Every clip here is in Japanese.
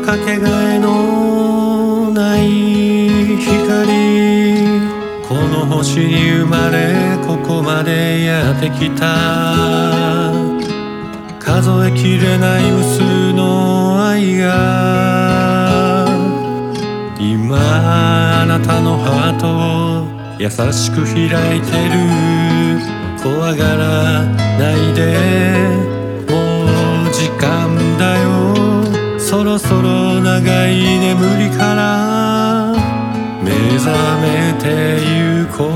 かけがえのない光、この星に生まれここまでやってきた。数えきれない無数の愛が今あなたのハートを優しく開いてる。怖がらないで、もう時間だよ。そろそろ長い眠りから目覚めてゆこ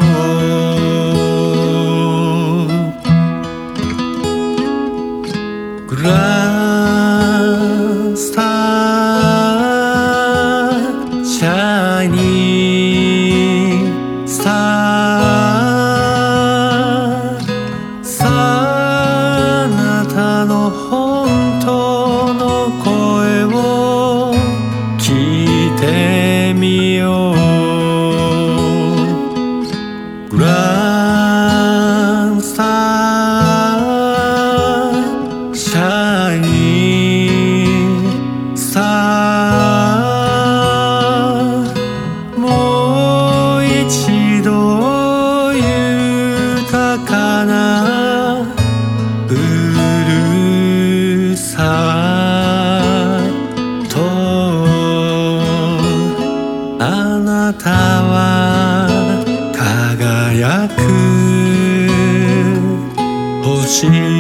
う。グランスターシャイニースター、さああなたの本当の声を聞いてみよう。グランスターシャイニースター、もう一度豊かなブルーさと、あなたは輝く星